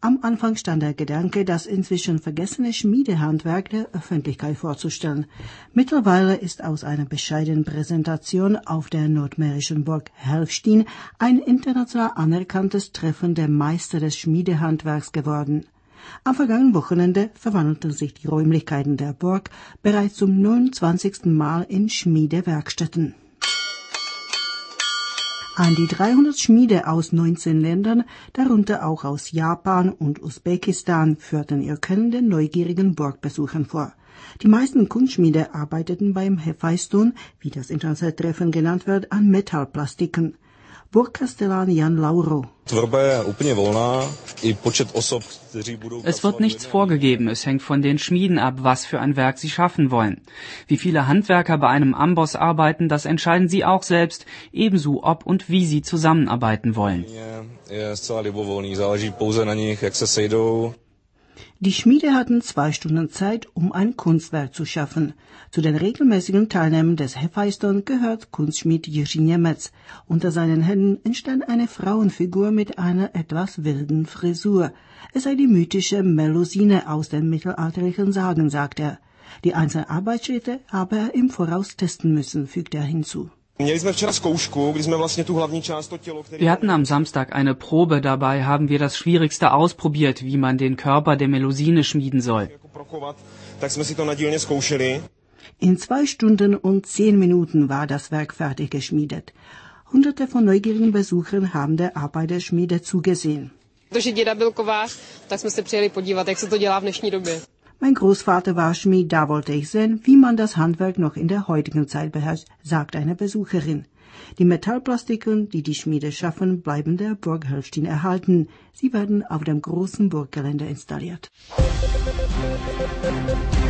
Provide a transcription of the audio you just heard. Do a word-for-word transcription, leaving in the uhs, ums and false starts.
Am Anfang stand der Gedanke, das inzwischen vergessene Schmiedehandwerk der Öffentlichkeit vorzustellen. Mittlerweile ist aus einer bescheidenen Präsentation auf der nordmährischen Burg Helfstein ein international anerkanntes Treffen der Meister des Schmiedehandwerks geworden. Am vergangenen Wochenende verwandelten sich die Räumlichkeiten der Burg bereits zum neunundzwanzigsten Mal in Schmiedewerkstätten. An die dreihundert Schmiede aus neunzehn Ländern, darunter auch aus Japan und Usbekistan, führten ihr Können den neugierigen Burgbesuchern vor. Die meisten Kunstschmiede arbeiteten beim Hephaiston, wie das internationale Treffen genannt wird, an Metallplastiken. Burgkastellan Jan Lauro. Es wird nichts vorgegeben, es hängt von den Schmieden ab, was für ein Werk sie schaffen wollen. Wie viele Handwerker bei einem Amboss arbeiten, das entscheiden sie auch selbst, ebenso ob und wie sie zusammenarbeiten wollen. Die Schmiede hatten zwei Stunden Zeit, um ein Kunstwerk zu schaffen. Zu den regelmäßigen Teilnehmern des Hephaiston gehört Kunstschmied Jiří Němec. Unter seinen Händen entstand eine Frauenfigur mit einer etwas wilden Frisur. Es sei die mythische Melusine aus den mittelalterlichen Sagen, sagt er. Die einzelnen Arbeitsschritte habe er im Voraus testen müssen, fügt er hinzu. Wir hatten am Samstag eine Probe, dabei haben wir das Schwierigste ausprobiert, wie man den Körper der Melusine schmieden soll. In zwei Stunden und zehn Minuten war das Werk fertig geschmiedet. Hunderte von neugierigen Besuchern haben der Arbeit der Schmiede zugesehen. Mein Großvater war Schmied, da wollte ich sehen, wie man das Handwerk noch in der heutigen Zeit beherrscht, sagt eine Besucherin. Die Metallplastiken, die die Schmiede schaffen, bleiben der Burg Helfstein erhalten. Sie werden auf dem großen Burggelände installiert.